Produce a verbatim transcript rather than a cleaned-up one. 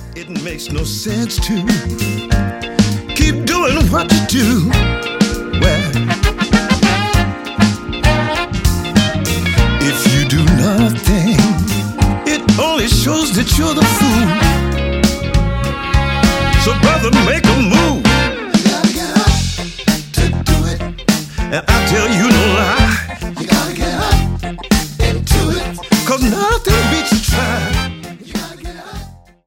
It makes no sense to keep doing what you do. Well, if you do nothing, it only shows that you're the fool. So brother, make a move. You gotta get up to do it. And I tell you no lie. You gotta get up into it. 'Cause nothing beats a try.